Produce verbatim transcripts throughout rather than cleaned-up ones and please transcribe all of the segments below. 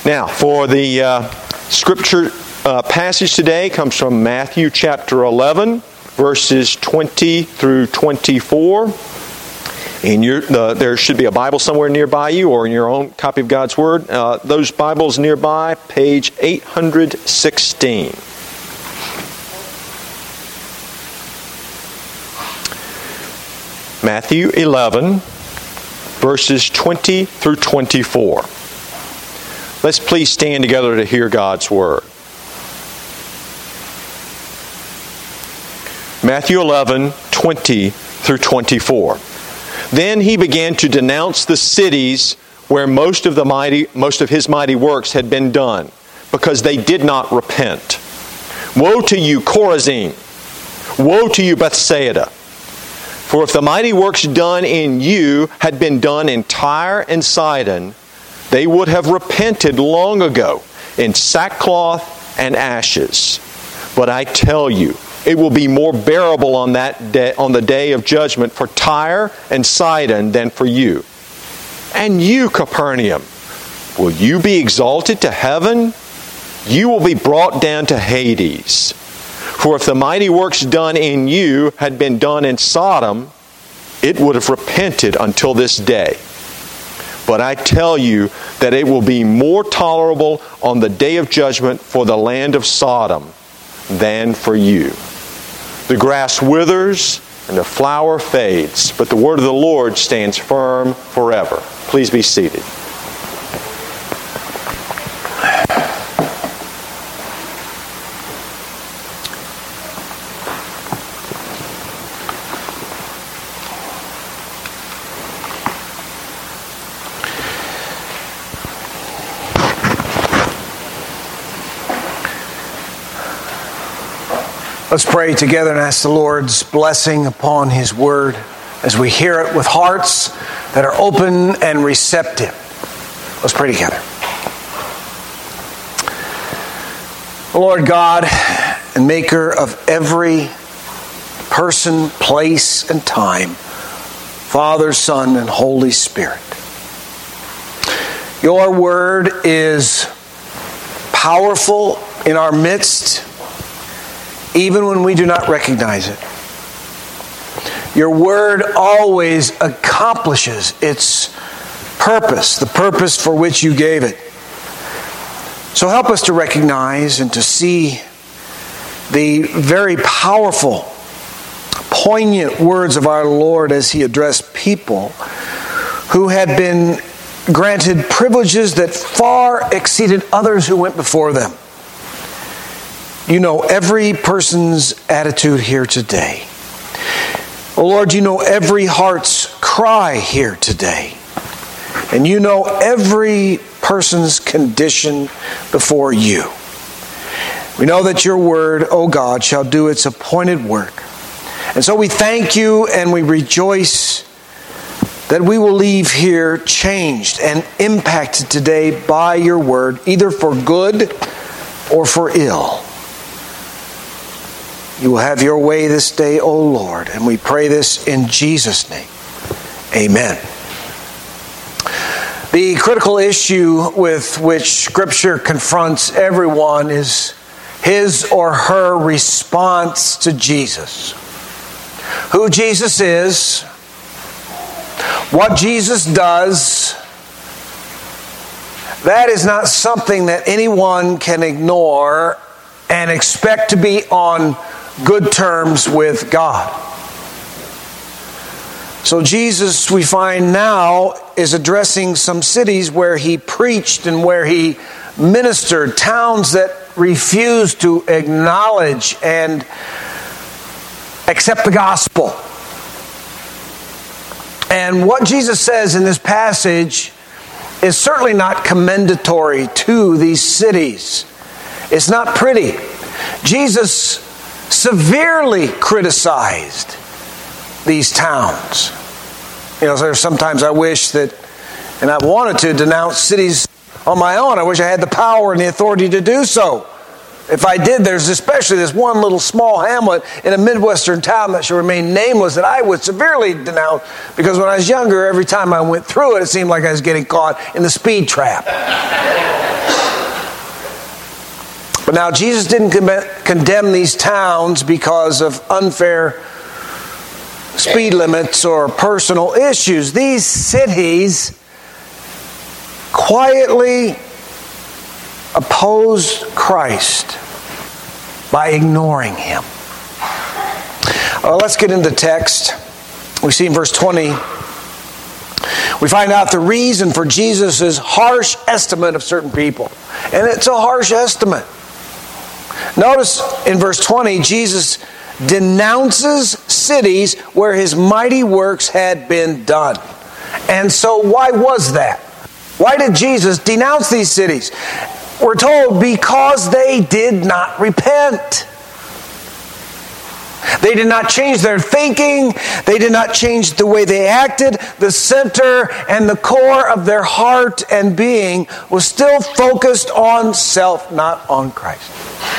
Now, for the uh, scripture uh, passage today comes from Matthew chapter eleven, verses twenty through twenty-four. In your, uh, there should be a Bible somewhere nearby you or in your own copy of God's Word. Uh, those Bibles nearby, page eight hundred sixteen. Matthew eleven, verses twenty through twenty-four. Let's please stand together to hear God's Word. Matthew eleven, twenty through twenty-four. Then he began to denounce the cities where most of the mighty, most of his mighty works had been done, because they did not repent. Woe to you, Chorazin! Woe to you, Bethsaida! For if the mighty works done in you had been done in Tyre and Sidon, they would have repented long ago in sackcloth and ashes. But I tell you, it will be more bearable on that day, on the day of judgment for Tyre and Sidon than for you. And you, Capernaum, will you be exalted to heaven? You will be brought down to Hades. For if the mighty works done in you had been done in Sodom, it would have repented until this day. But I tell you that it will be more tolerable on the day of judgment for the land of Sodom than for you. The grass withers and the flower fades, but the word of the Lord stands firm forever. Please be seated. Let's pray together and ask the Lord's blessing upon His Word as we hear it with hearts that are open and receptive. Let's pray together. Lord God and Maker of every person, place, and time, Father, Son, and Holy Spirit, Your Word is powerful in our midst, even when we do not recognize it. Your Word always accomplishes its purpose, the purpose for which You gave it. So help us to recognize and to see the very powerful, poignant words of our Lord as He addressed people who had been granted privileges that far exceeded others who went before them. You know every person's attitude here today. Oh Lord, You know every heart's cry here today. And You know every person's condition before You. We know that Your Word, O God, shall do its appointed work. And so we thank You and we rejoice that we will leave here changed and impacted today by Your Word, either for good or for ill. You will have Your way this day, O Lord, and we pray this in Jesus' name. Amen. The critical issue with which Scripture confronts everyone is his or her response to Jesus. Who Jesus is, what Jesus does, that is not something that anyone can ignore and expect to be on good terms with God. So Jesus, we find now, is addressing some cities where He preached and where He ministered, towns that refused to acknowledge and accept the gospel. And what Jesus says in this passage is certainly not commendatory to these cities. It's not pretty. Jesus severely criticized these towns. You know, there's sometimes I wish that, and I've wanted to denounce cities on my own. I wish I had the power and the authority to do so. If I did, there's especially this one little small hamlet in a Midwestern town that shall remain nameless that I would severely denounce, because when I was younger, every time I went through it, it seemed like I was getting caught in the speed trap. But now Jesus didn't condemn these towns because of unfair speed limits or personal issues. These cities quietly opposed Christ by ignoring him. Uh, let's get into the text. We see in verse twenty, we find out the reason for Jesus' harsh estimate of certain people. And it's a harsh estimate. Notice in verse twenty, Jesus denounces cities where his mighty works had been done. And so why was that? Why did Jesus denounce these cities? We're told because they did not repent. They did not change their thinking. They did not change the way they acted. The center and the core of their heart and being was still focused on self, not on Christ.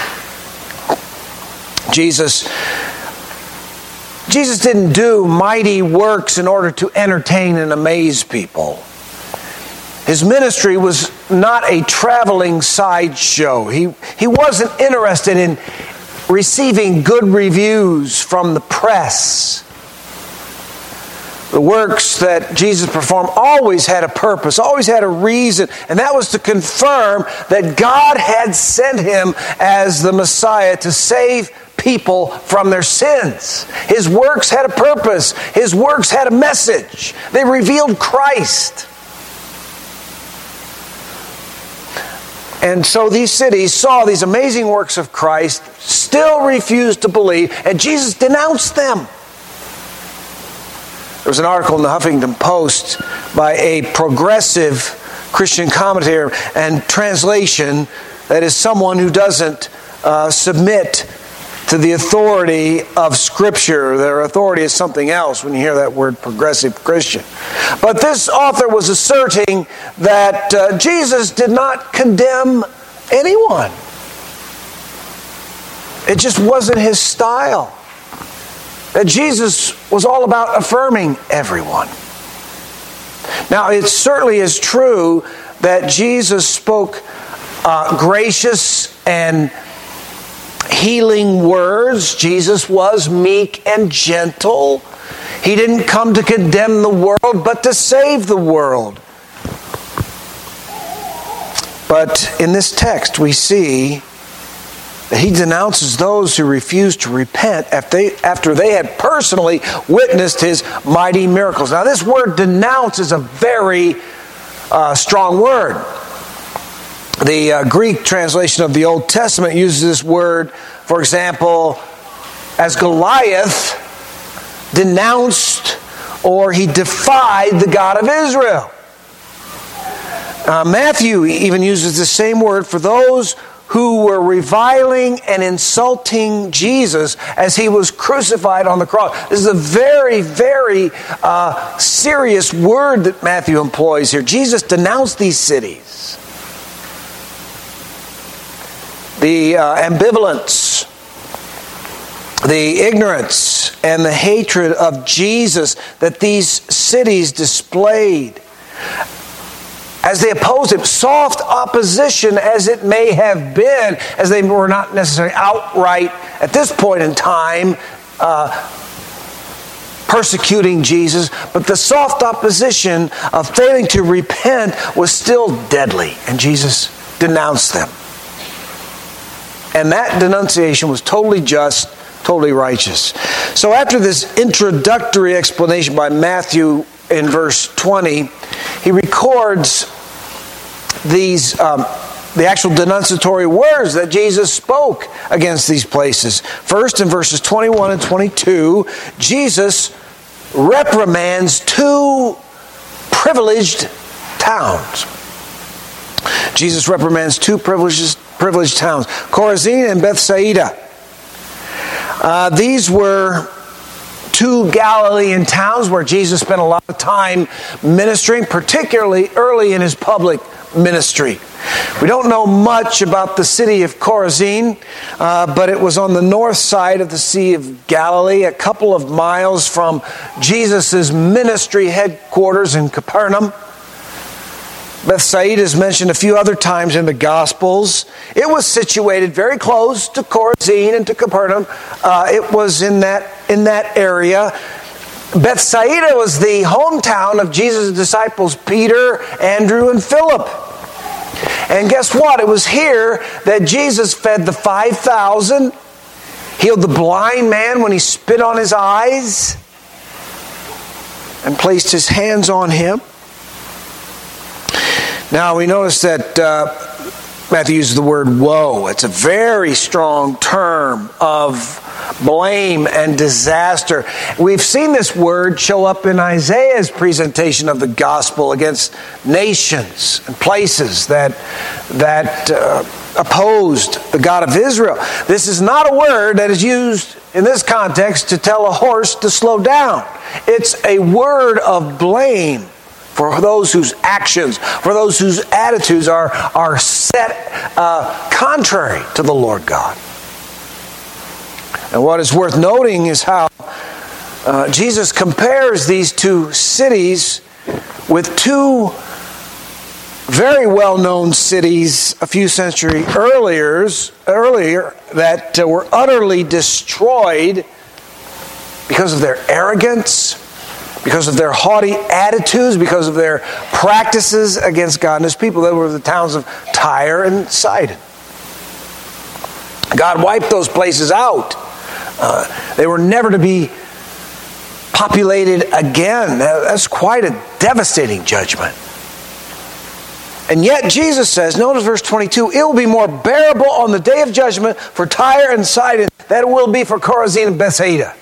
Jesus, Jesus didn't do mighty works in order to entertain and amaze people. His ministry was not a traveling sideshow. He, he wasn't interested in receiving good reviews from the press. The works that Jesus performed always had a purpose, always had a reason, and that was to confirm that God had sent him as the Messiah to save people from their sins. His works had a purpose. His works had a message. They revealed Christ. And so these cities saw these amazing works of Christ, still refused to believe, and Jesus denounced them. There was an article in the Huffington Post by a progressive Christian commentator and translation, that is someone who doesn't uh, submit to the authority of Scripture. Their authority is something else when you hear that word progressive Christian. But this author was asserting that uh, Jesus did not condemn anyone. It just wasn't his style. That Jesus was all about affirming everyone. Now, it certainly is true that Jesus spoke uh, gracious and healing words. Jesus was meek and gentle. He didn't come to condemn the world, but to save the world. But in this text, we see that he denounces those who refuse to repent after they, after they had personally witnessed his mighty miracles. Now, this word denounce is a very uh, strong word. The uh, Greek translation of the Old Testament uses this word, for example, as Goliath denounced or he defied the God of Israel. Uh, Matthew even uses the same word for those who were reviling and insulting Jesus as he was crucified on the cross. This is a very, very uh, serious word that Matthew employs here. Jesus denounced these cities. The uh, ambivalence, the ignorance, and the hatred of Jesus that these cities displayed as they opposed him, soft opposition as it may have been, as they were not necessarily outright, at this point in time, uh, persecuting Jesus, but the soft opposition of failing to repent was still deadly, and Jesus denounced them. And that denunciation was totally just, totally righteous. So after this introductory explanation by Matthew in verse twenty, he records these um, the actual denunciatory words that Jesus spoke against these places. First, in verses twenty-one and twenty-two, Jesus reprimands two privileged towns. Jesus reprimands two privileged, privileged towns, Chorazin and Bethsaida. Uh, these were two Galilean towns where Jesus spent a lot of time ministering, particularly early in his public ministry. We don't know much about the city of Chorazin, uh, but it was on the north side of the Sea of Galilee, a couple of miles from Jesus' ministry headquarters in Capernaum. Bethsaida is mentioned a few other times in the Gospels. It was situated very close to Chorazin and to Capernaum. Uh, it was in that in that area. Bethsaida was the hometown of Jesus' disciples, Peter, Andrew, and Philip. And guess what? It was here that Jesus fed the five thousand, healed the blind man when he spit on his eyes, and placed his hands on him. Now we notice that uh, Matthew uses the word woe. It's a very strong term of blame and disaster. We've seen this word show up in Isaiah's presentation of the gospel against nations and places that, that uh, opposed the God of Israel. This is not a word that is used in this context to tell a horse to slow down. It's a word of blame for those whose actions, for those whose attitudes are, are set uh, contrary to the Lord God. And what is worth noting is how uh, Jesus compares these two cities with two very well-known cities a few centuries earlier, earlier that uh, were utterly destroyed because of their arrogance, because of their haughty attitudes, because of their practices against God and His people. They were the towns of Tyre and Sidon. God wiped those places out. Uh, they were never to be populated again. That's quite a devastating judgment. And yet Jesus says, notice verse twenty-two, it will be more bearable on the day of judgment for Tyre and Sidon than it will be for Chorazin and Bethsaida.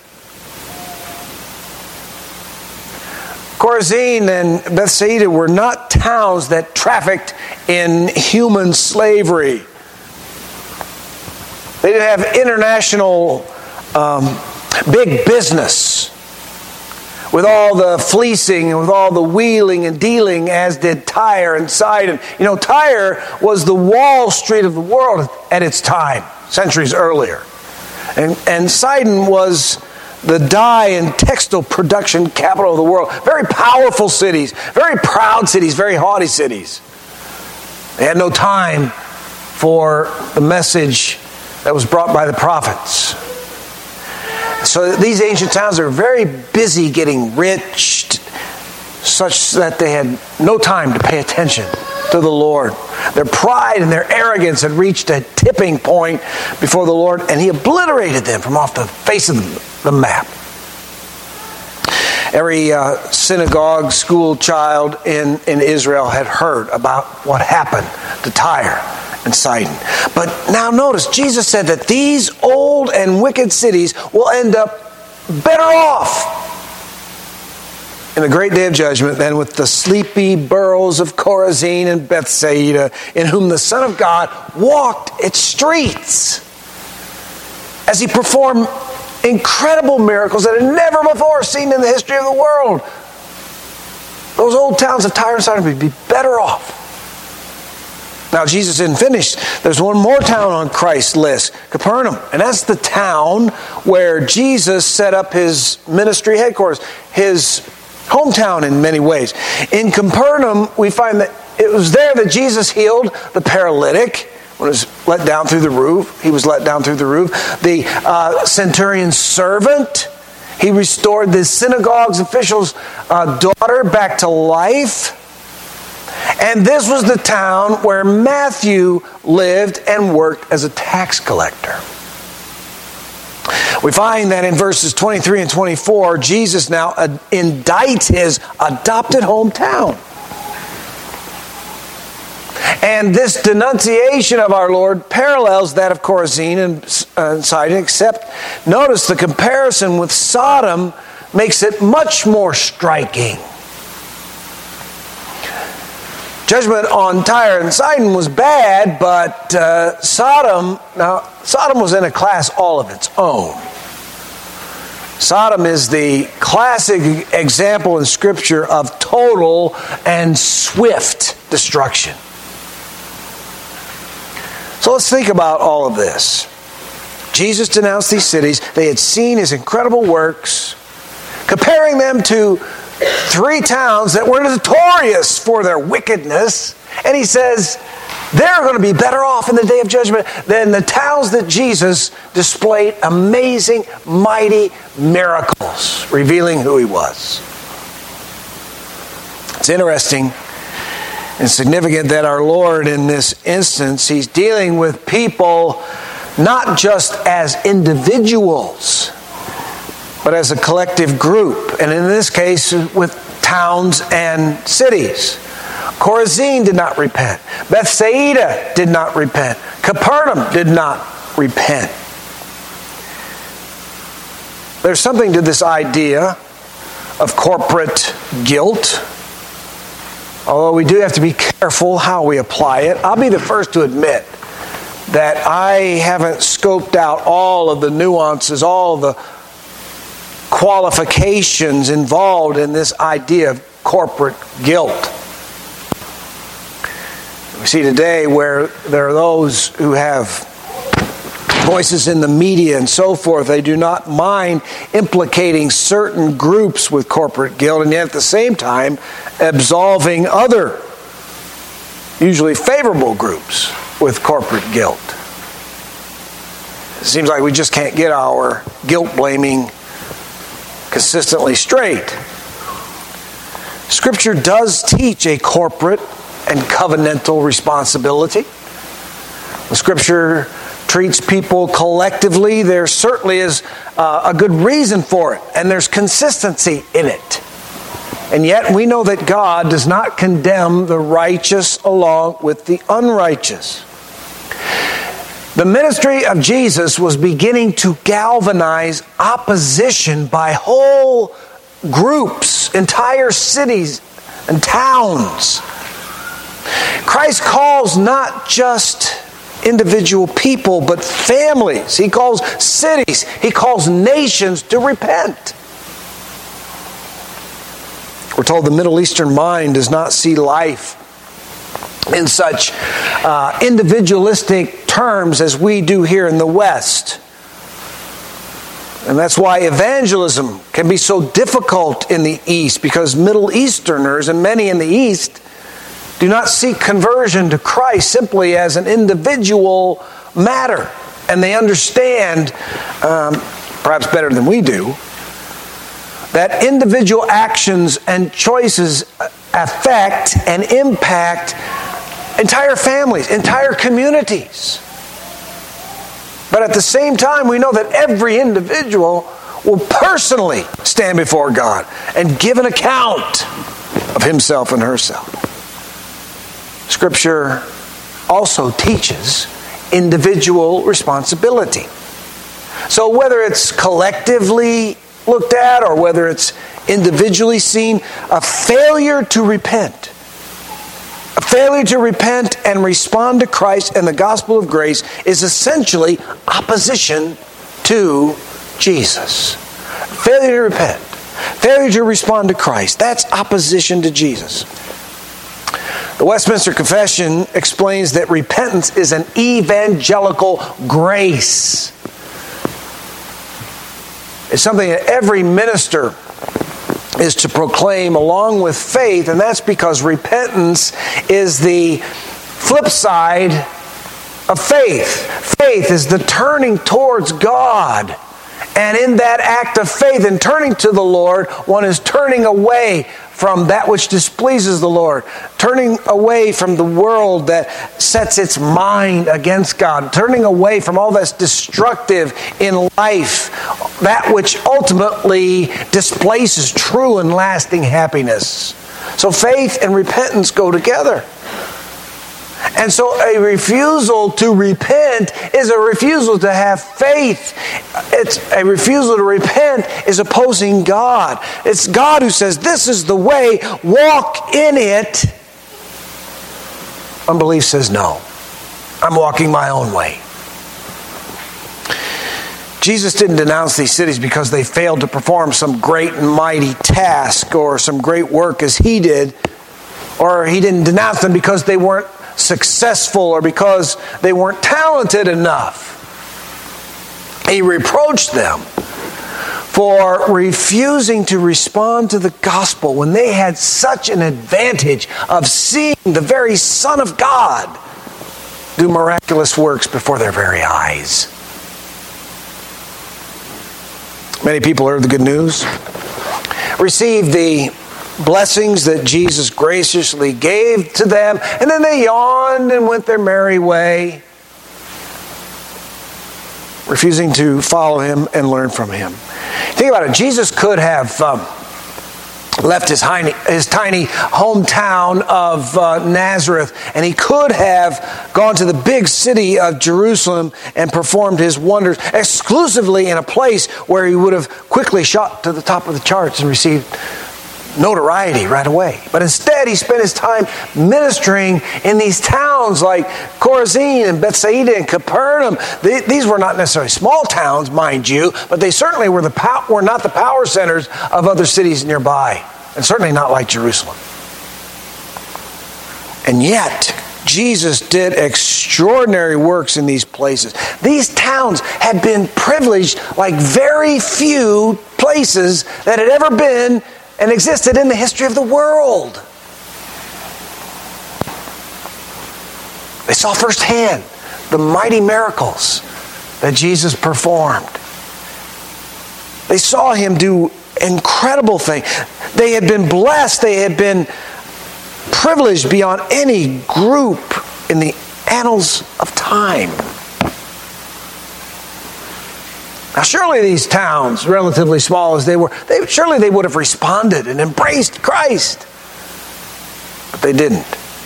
Chorazin and Bethsaida were not towns that trafficked in human slavery. They didn't have international um, big business with all the fleecing and with all the wheeling and dealing as did Tyre and Sidon. You know, Tyre was the Wall Street of the world at its time, centuries earlier. And, and Sidon was the dye and textile production capital of the world. Very powerful cities, very proud cities, very haughty cities. They had no time for the message that was brought by the prophets. So these ancient towns are very busy getting rich, such that they had no time to pay attention to the Lord. Their pride and their arrogance had reached a tipping point before the Lord, and He obliterated them from off the face of the map. Every uh, synagogue school child in, in Israel had heard about what happened to Tyre and Sidon. But now notice, Jesus said that these old and wicked cities will end up better off in the great day of judgment than with the sleepy boroughs of Chorazin and Bethsaida, in whom the Son of God walked its streets as He performed incredible miracles that had never before seen in the history of the world. Those old towns of Tyre and Sidon would be better off. Now, Jesus didn't finish. There's one more town on Christ's list, Capernaum. And that's the town where Jesus set up His ministry headquarters, His hometown in many ways. In Capernaum, we find that it was there that Jesus healed the paralytic when he was let down through the roof. He was let down through the roof. The uh, centurion's servant, He restored the synagogue's official's uh, daughter back to life. And this was the town where Matthew lived and worked as a tax collector. We find that in verses twenty-three and twenty-four, Jesus now indicts His adopted hometown. And this denunciation of our Lord parallels that of Chorazin and uh, Sidon, except notice the comparison with Sodom makes it much more striking. Judgment on Tyre and Sidon was bad, but uh, Sodom, now Sodom was in a class all of its own. Sodom is the classic example in Scripture of total and swift destruction. So let's think about all of this. Jesus denounced these cities. They had seen His incredible works, comparing them to three towns that were notorious for their wickedness, and he says they're going to be better off in the day of judgment than the towns that Jesus displayed amazing, mighty miracles, revealing who he was. It's interesting and significant that our Lord, in this instance, he's dealing with people not just as individuals, but as a collective group. And in this case, with towns and cities. Chorazin did not repent. Bethsaida did not repent. Capernaum did not repent. There's something to this idea of corporate guilt, although we do have to be careful how we apply it. I'll be the first to admit that I haven't scoped out all of the nuances, all of the qualifications involved in this idea of corporate guilt. We see today where there are those who have voices in the media and so forth. They do not mind implicating certain groups with corporate guilt, and yet at the same time absolving other, usually favorable groups with corporate guilt. It seems like we just can't get our guilt blaming consistently straight. Scripture does teach a corporate and covenantal responsibility. The Scripture treats people collectively. There certainly is uh, a good reason for it, and there's consistency in it. And yet we know that God does not condemn the righteous along with the unrighteous. The ministry of Jesus was beginning to galvanize opposition by whole groups, entire cities and towns. Christ calls not just individual people, but families. He calls cities, he calls nations to repent. We're told the Middle Eastern mind does not see life in such uh, individualistic terms as we do here in the West. And that's why evangelism can be so difficult in the East, because Middle Easterners and many in the East do not see conversion to Christ simply as an individual matter. And they understand, um, perhaps better than we do, that individual actions and choices affect and impact entire families, entire communities. But at the same time, we know that every individual will personally stand before God and give an account of himself and herself. Scripture also teaches individual responsibility. So whether it's collectively looked at or whether it's individually seen, a failure to repent, a failure to repent and respond to Christ and the gospel of grace is essentially opposition to Jesus. Failure to repent, failure to respond to Christ, that's opposition to Jesus. The Westminster Confession explains that repentance is an evangelical grace. It's something that every minister is to proclaim along with faith, and that's because repentance is the flip side of faith. Faith is the turning towards God. And in that act of faith, in turning to the Lord, one is turning away from that which displeases the Lord, turning away from the world that sets its mind against God, turning away from all that's destructive in life, that which ultimately displaces true and lasting happiness. So faith and repentance go together. And so a refusal to repent is a refusal to have faith. It's a refusal to repent is opposing God. It's God who says, this is the way, walk in it. Unbelief says, no, I'm walking my own way. Jesus didn't denounce these cities because they failed to perform some great and mighty task or some great work as he did, or he didn't denounce them because they weren't successful or because they weren't talented enough. He reproached them for refusing to respond to the gospel when they had such an advantage of seeing the very Son of God do miraculous works before their very eyes. Many people heard the good news, received the blessings that Jesus graciously gave to them, and then they yawned and went their merry way, refusing to follow him and learn from him. Think about it. Jesus could have um, left his tiny, his tiny hometown of uh, Nazareth, and he could have gone to the big city of Jerusalem and performed his wonders exclusively in a place where he would have quickly shot to the top of the charts and received notoriety right away. But instead, he spent his time ministering in these towns like Chorazin and Bethsaida and Capernaum. These were not necessarily small towns, mind you, but they certainly were, the pow- were not the power centers of other cities nearby, and certainly not like Jerusalem. And yet, Jesus did extraordinary works in these places. These towns had been privileged like very few places that had ever been and existed in the history of the world. They saw firsthand the mighty miracles that Jesus performed. They saw him do incredible things. They had been blessed. They had been privileged beyond any group in the annals of time. Now, surely these towns, relatively small as they were, they, surely they would have responded and embraced Christ. But they didn't.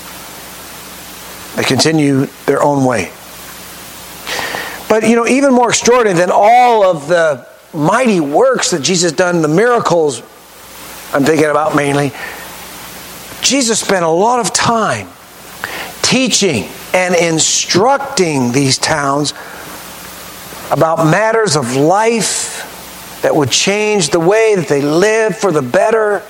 They continued their own way. But, you know, even more extraordinary than all of the mighty works that Jesus done, the miracles I'm thinking about mainly, Jesus spent a lot of time teaching and instructing these towns about matters of life that would change the way that they live for the better,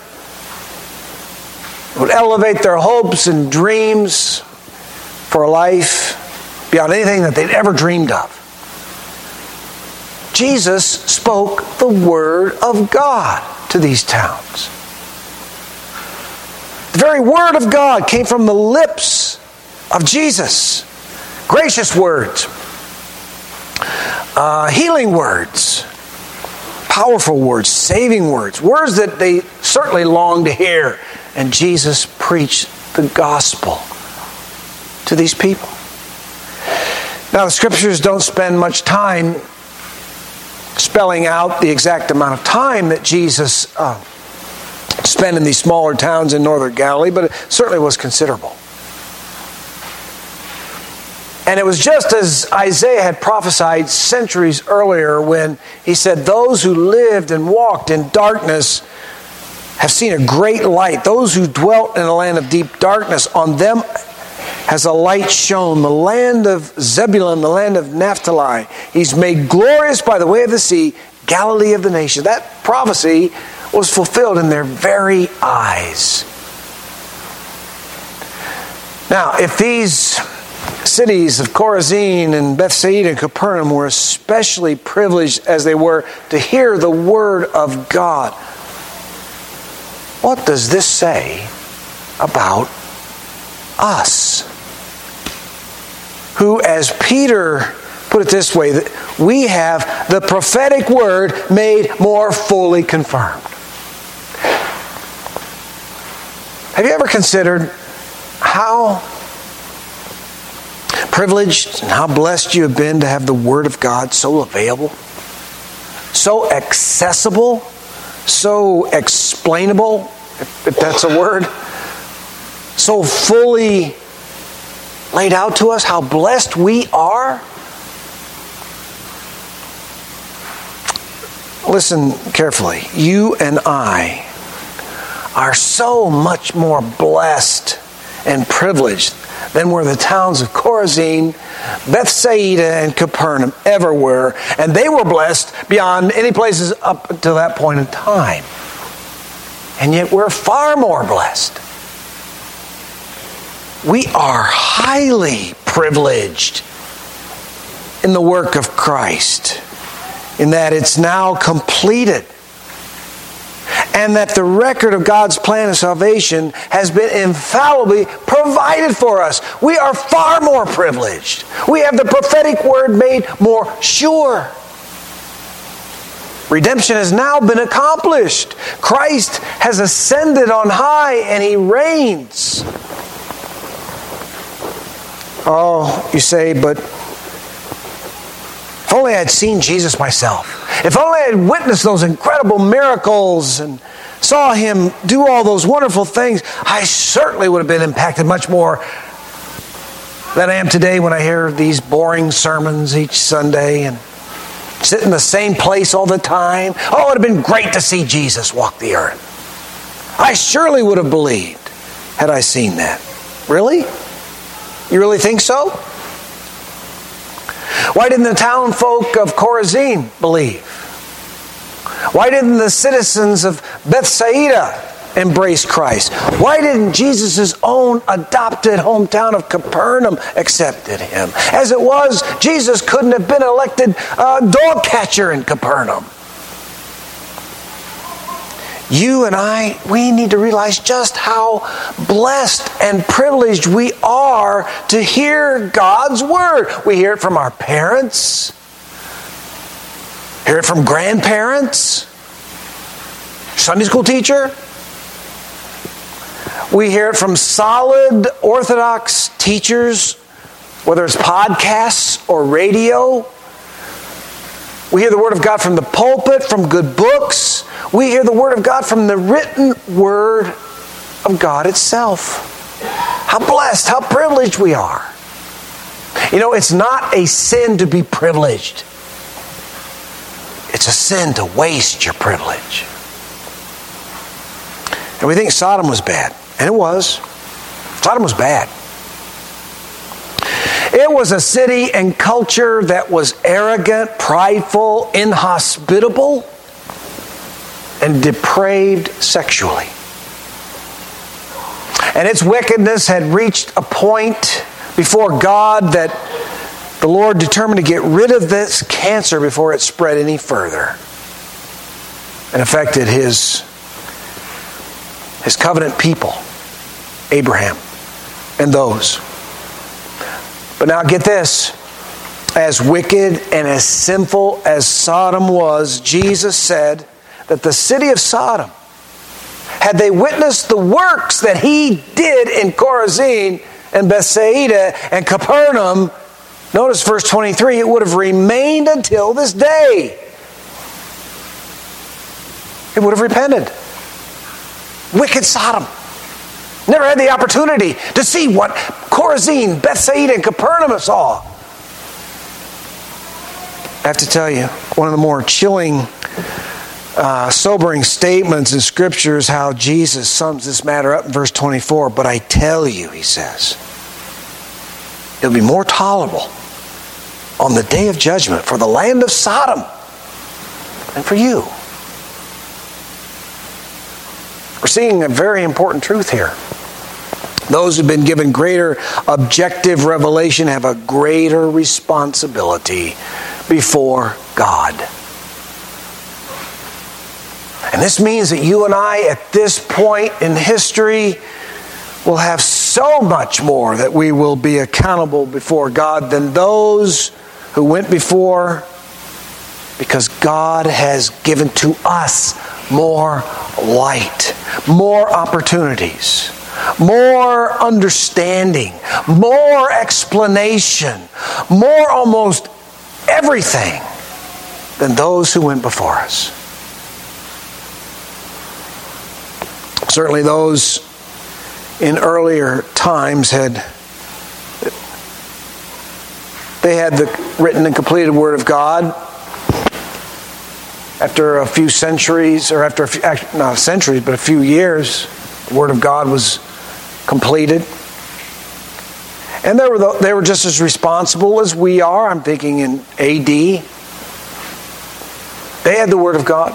would elevate their hopes and dreams for a life beyond anything that they'd ever dreamed of. Jesus spoke the Word of God to these towns. The very Word of God came from the lips of Jesus. Gracious words. Uh, healing words, powerful words, saving words, words that they certainly longed to hear. And Jesus preached the gospel to these people. Now, the scriptures don't spend much time spelling out the exact amount of time that Jesus uh, spent in these smaller towns in northern Galilee, but it certainly was considerable. And it was just as Isaiah had prophesied centuries earlier when he said, those who lived and walked in darkness have seen a great light. Those who dwelt in a land of deep darkness, on them has a light shone. The land of Zebulun, the land of Naphtali. He's made glorious by the way of the sea, Galilee of the nations. That prophecy was fulfilled in their very eyes. Now, if these cities of Chorazin and Bethsaida and Capernaum were especially privileged as they were to hear the Word of God, what does this say about us? Who, as Peter put it this way, that we have the prophetic word made more fully confirmed. Have you ever considered how privileged and how blessed you have been to have the Word of God so available, so accessible, so explainable, if, if that's a word, so fully laid out to us, how blessed we are? Listen carefully. You and I are so much more blessed and privileged than were the towns of Chorazin, Bethsaida, and Capernaum ever were. And they were blessed beyond any places up to that point in time. And yet we're far more blessed. We are highly privileged in the work of Christ. in that it's now completed. And that the record of God's plan of salvation has been infallibly provided for us. We are far more privileged. We have the prophetic word made more sure. Redemption has now been accomplished. Christ has ascended on high and He reigns. Oh, you say, but if only I had seen Jesus myself. If only I had witnessed those incredible miracles and saw Him do all those wonderful things, I certainly would have been impacted much more than I am today when I hear these boring sermons each Sunday and sit in the same place all the time. Oh, it would have been great to see Jesus walk the earth. I surely would have believed had I seen that. Really? You really think so? Why didn't the town folk of Chorazin believe? Why didn't the citizens of Bethsaida embrace Christ? Why didn't Jesus' own adopted hometown of Capernaum accept Him? As it was, Jesus couldn't have been elected uh, dog catcher in Capernaum. You and I, we need to realize just how blessed and privileged we are to hear God's Word. We hear it from our parents, hear it from grandparents, Sunday school teacher. We hear it from solid Orthodox teachers, whether it's podcasts or radio. We hear the Word of God from the pulpit, from good books. We hear the Word of God from the written Word of God itself. How blessed, how privileged we are. You know, it's not a sin to be privileged. It's a sin to waste your privilege. And we think Sodom was bad. And it was. Sodom was bad. It was a city and culture that was arrogant, prideful, inhospitable, and depraved sexually. And its wickedness had reached a point before God that the Lord determined to get rid of this cancer before it spread any further and affected His, his covenant people, Abraham, and those. But now get this. As wicked and as sinful as Sodom was, Jesus said that the city of Sodom, had they witnessed the works that He did in Chorazin and Bethsaida and Capernaum, notice verse twenty-three, it would have remained until this day. It would have repented. Wicked Sodom. Never had the opportunity to see what Chorazin, Bethsaida, and Capernaum saw. I have to tell you, one of the more chilling, uh, sobering statements in Scripture is how Jesus sums this matter up in verse twenty-four. But I tell you, He says, it'll be more tolerable on the day of judgment for the land of Sodom than for you. We're seeing a very important truth here. Those who've been given greater objective revelation have a greater responsibility before God. And this means that you and I, at this point in history, will have so much more that we will be accountable before God than those who went before, because God has given to us more light, more opportunities, more understanding, more explanation, more almost everything than those who went before us. Certainly those in earlier times had they had the written and completed Word of God. After a few centuries, or after a few, not centuries, but a few years, the Word of God was completed. And they were, the, they were just as responsible as we are. I'm thinking in A D. They had the Word of God.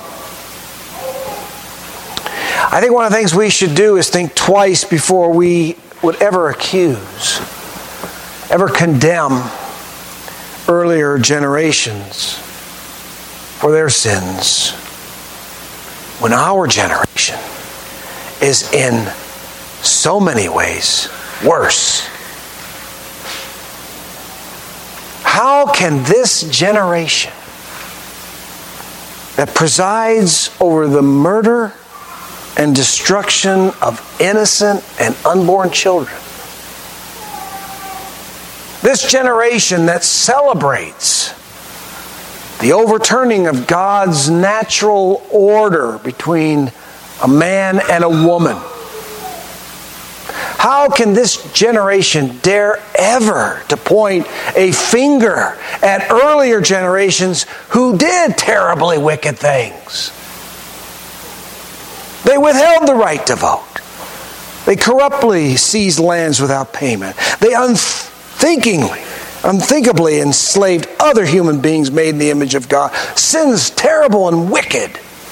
I think one of the things we should do is think twice before we would ever accuse, ever condemn earlier generations. for their sins when our generation is in so many ways worse? How can this generation that presides over the murder and destruction of innocent and unborn children, this generation that celebrates the overturning of God's natural order between a man and a woman, how can this generation dare ever to point a finger at earlier generations who did terribly wicked things? They withheld the right to vote. They corruptly seized lands without payment. They unthinkingly, unthinkably enslaved other human beings made in the image of God. Sins terrible and wicked.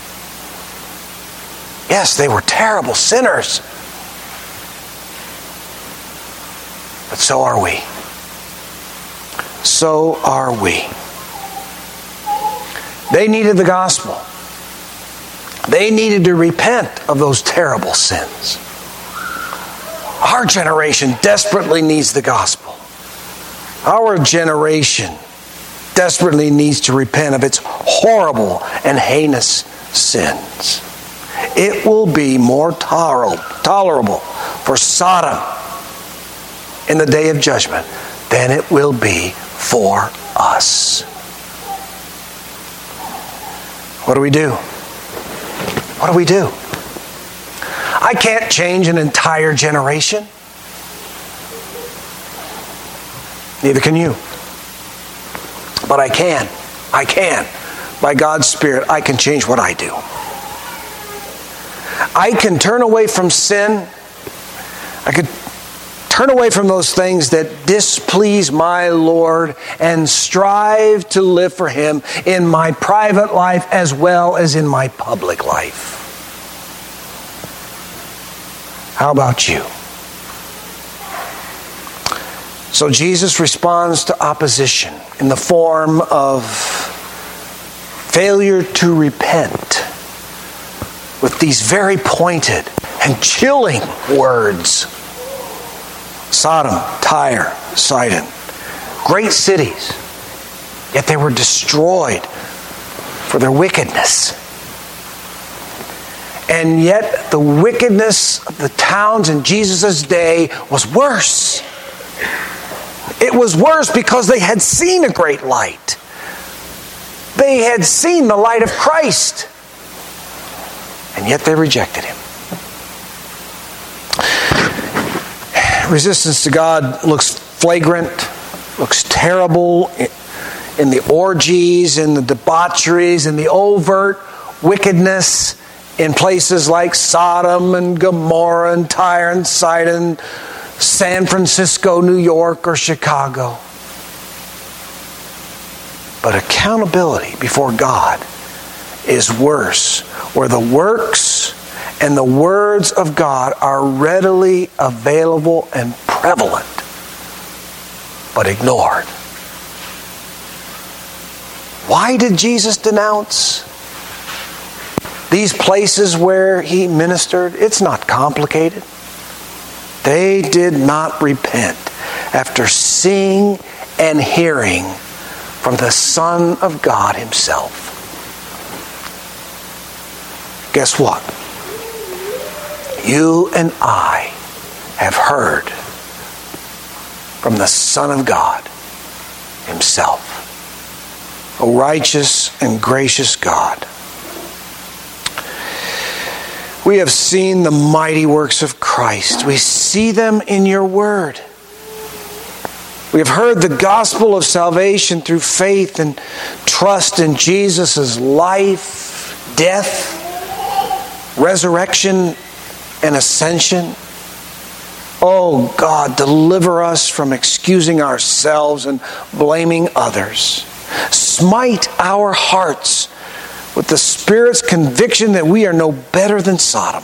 Yes, they were terrible sinners. But so are we. So are we. They needed the gospel. They needed to repent of those terrible sins. Our generation desperately needs the gospel. Our generation desperately needs to repent of its horrible and heinous sins. It will be more tolerable for Sodom in the day of judgment than it will be for us. What do we do? What do we do? I can't change an entire generation. Neither can you. But I can. I can. By God's Spirit, I can change what I do. I can turn away from sin. I could turn away from those things that displease my Lord and strive to live for Him in my private life as well as in my public life. How about you? So Jesus responds to opposition in the form of failure to repent with these very pointed and chilling words. Sodom, Tyre, Sidon, great cities, yet they were destroyed for their wickedness. And yet the wickedness of the towns in Jesus' day was worse. It was worse because they had seen a great light. They had seen the light of Christ. And yet they rejected Him. Resistance to God looks flagrant, looks terrible in the orgies, in the debaucheries, in the overt wickedness in places like Sodom and Gomorrah and Tyre and Sidon, San Francisco, New York, or Chicago. But accountability before God is worse, where the works and the words of God are readily available and prevalent, but ignored. Why did Jesus denounce these places where He ministered? It's not complicated. They did not repent after seeing and hearing from the Son of God Himself. Guess what? You and I have heard from the Son of God Himself. O righteous and gracious God, we have seen the mighty works of Christ. We see them in Your Word. We have heard the gospel of salvation through faith and trust in Jesus' life, death, resurrection, and ascension. Oh God, deliver us from excusing ourselves and blaming others. Smite our hearts with the Spirit's conviction that we are no better than Sodom.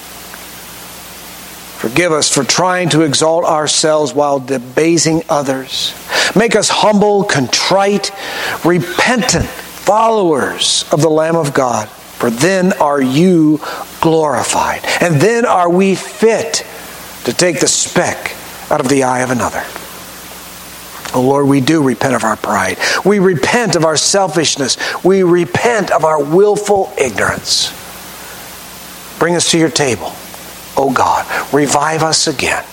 Forgive us for trying to exalt ourselves while debasing others. Make us humble, contrite, repentant, followers of the Lamb of God, for then are you glorified. And then are we fit to take the speck out of the eye of another. Oh Lord, we do repent of our pride. We repent of our selfishness. We repent of our willful ignorance. Bring us to your table. Oh God, revive us again.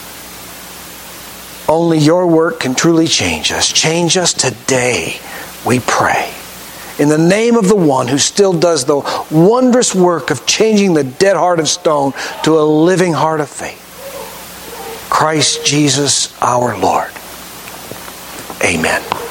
Only your work can truly change us. Change us today, we pray. In the name of the one who still does the wondrous work of changing the dead heart of stone to a living heart of faith. Christ Jesus our Lord. Amen.